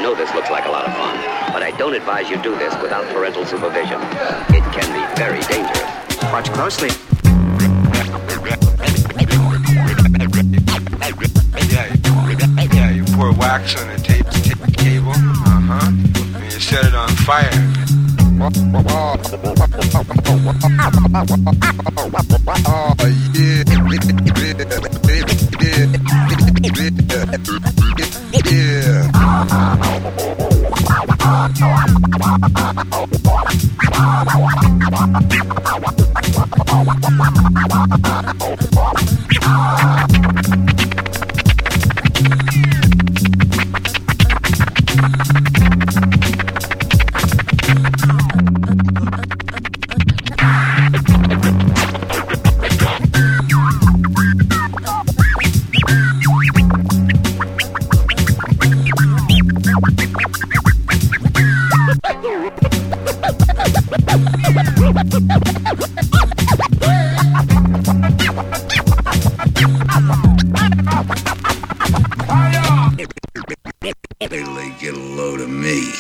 know this looks like a lot of fun, but I don't advise you do this without parental supervision. It can be very dangerous. Watch closely. Yeah, you pour wax on the table. And you set it on fire. Yeah.